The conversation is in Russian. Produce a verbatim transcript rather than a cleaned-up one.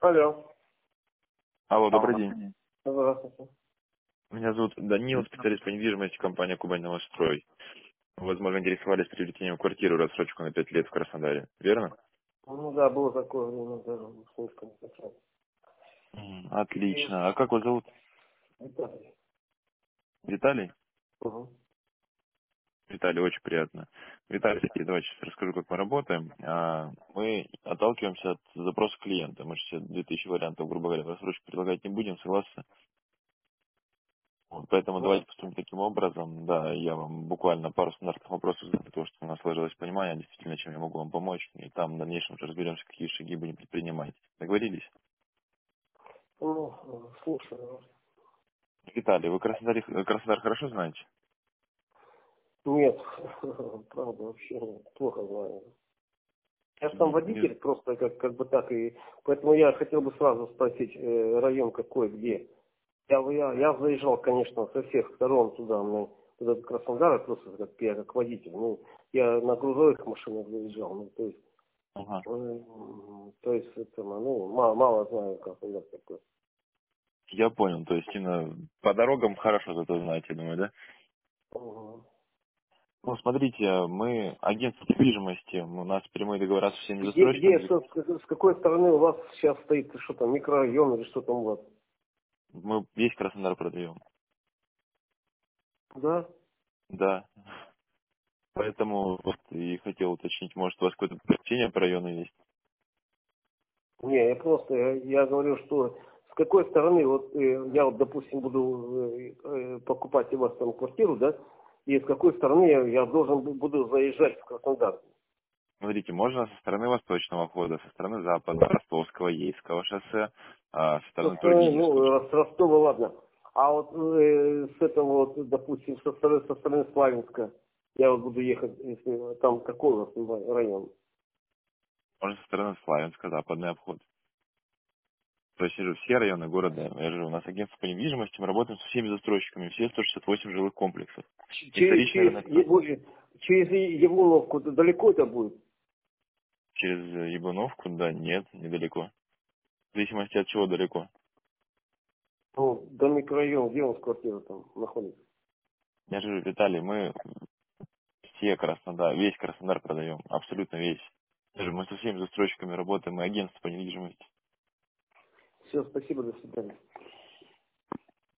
Алло. Алло, добрый Алло. день. Здравствуйте. Меня зовут Данил, специалист по недвижимости компании «Кубань Новострой». Возможно, интересовались приобретением квартиры в рассрочку на пять лет в Краснодаре. Верно? Ну да, было такое время, даже слишком хотел. М, И Отлично. А как вас зовут? Виталий. Виталий? Угу. Виталий, очень приятно. Виталий, давайте сейчас расскажу, как мы работаем. А, Мы отталкиваемся от запроса клиента. Мы же все две тысячи вариантов, грубо говоря, в рассрочку предлагать не будем, согласны? Вот, поэтому Ну, давайте поступим таким образом. Да, я вам буквально пару стандартных вопросов задаю, для того, чтобы у нас сложилось понимание, действительно, чем я могу вам помочь. И там в дальнейшем уже разберемся, какие шаги будем предпринимать. Договорились? ну, слушаю. Виталий, вы Краснодар, Краснодар хорошо знаете? Нет, правда, вообще нет, плохо знаю. Я сам Не- не- водитель, просто как, как бы так, и поэтому я хотел бы сразу спросить, э, район какой, где. Я, я, я заезжал, конечно, со всех сторон туда, ну, туда до Краснодара, просто как я как водитель. Ну, я на грузовых машинах заезжал, ну, то есть Ага. М, То есть это, ну, мало, мало знаю, как это такое. Я понял, то есть именно по дорогам хорошо зато знаете, думаю, да? Мгм. Ну, смотрите, мы агентство недвижимости, у нас прямые договора со всеми Где, где, застройщиками. со- с, с какой стороны у вас сейчас стоит, что там, микрорайон или что там у вас? Мы весь Краснодар продаем. Да? Да. Поэтому вот и хотел уточнить, может, у вас какое-то предпочтение по району есть? Не, я просто, я, я говорю, что с какой стороны, вот э, я вот, допустим, буду э, э, покупать у вас там квартиру, да, и с какой стороны я, я должен бу- буду заезжать в Краснодар? Смотрите, можно со стороны восточного входа, со стороны запада, Ростовского, Ейского шоссе, а, со Со стороны стороны, Тургеневского. ну, э, с Ростова, ладно. А вот э, с этого, вот, допустим, со стороны, со стороны Славянска, я вот буду ехать, если там какой у вас район? Можно со стороны Славянска, западный обход. То есть это все районы города. Я же, у нас агентство по недвижимости, мы работаем со всеми застройщиками, все сто шестьдесят восемь жилых комплексов. Ч- И Через, вторичный через, рынок тоже. Еву- через Евлоновку далеко это будет? Через э, Яблоновку, да, нет, недалеко. В зависимости от чего далеко. Ну, до микрорайона, где у вас квартира там находится? Я же, Виталий, мы все Краснодар, весь Краснодар продаем, абсолютно весь. Даже мы со всеми застройщиками работаем, мы агентство по недвижимости. Все, спасибо, до свидания.